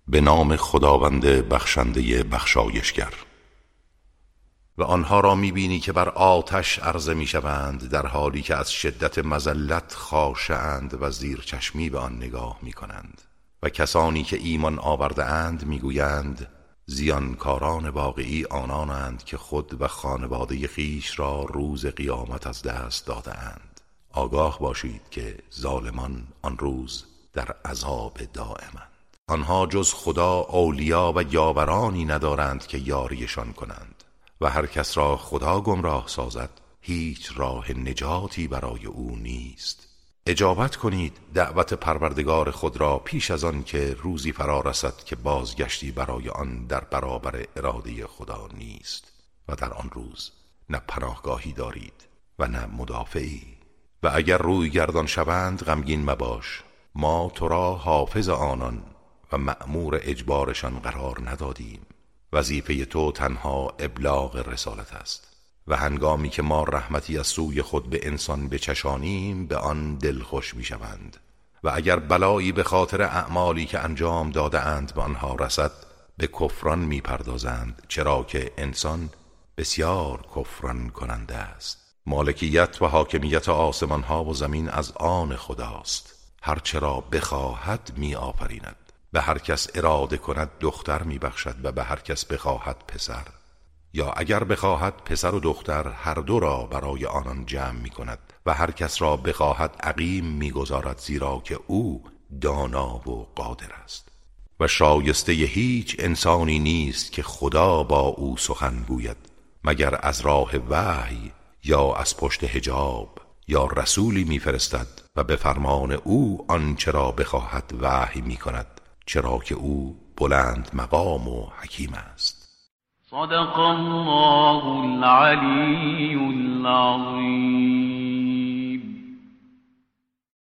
به نام خداوند بخشنده بخشایشگر. و آنها را می‌بینی که بر آتش عرضه می‌شوند در حالی که از شدت مذلت خاشع‌اند و زیر چشمی به آن نگاه می‌کنند. و کسانی که ایمان آورده اند می‌گویند زیانکاران واقعی آنانند که خود و خانواده خیش را روز قیامت از دست داده اند. آگاه باشید که ظالمان آن روز در عذاب دائمند. آنها جز خدا اولیا و یاورانی ندارند که یاریشان کنند و هر کس را خدا گمراه سازد هیچ راه نجاتی برای او نیست. اجابت کنید دعوت پروردگار خود را پیش از آن که روزی فرا رسد که بازگشتی برای آن در برابر اراده خدا نیست و در آن روز نه پناهگاهی دارید و نه مدافعی. و اگر روی گردان شوند غمگین مباش، ما تو را حافظ آنان و مأمور اجبارشان قرار ندادیم. وظیفه تو تنها ابلاغ رسالت است و هنگامی که ما رحمتی از سوی خود به انسان بچشانیم به آن دلخوش می شوند. و اگر بلایی به خاطر اعمالی که انجام داده اند به آنها رسد به کفران می پردازند، چرا که انسان بسیار کفران کننده است. مالکیت و حاکمیت آسمان ها و زمین از آن خداست. هر چرا بخواهد می آفریند. به هر کس اراده کند دختر می بخشد و به هر کس بخواهد پسر، یا اگر بخواهد پسر و دختر هر دو را برای آنان جمع می کند و هر کس را بخواهد عقیم می گذارد، زیرا که او دانا و قادر است. و شایسته هیچ انسانی نیست که خدا با او سخن گوید مگر از راه وحی یا از پشت حجاب، یا رسولی می فرستد و به فرمان او آنچه را بخواهد وحی می کند، چرا که او بلند مقام و حکیم است. صدق الله العلی العظیم.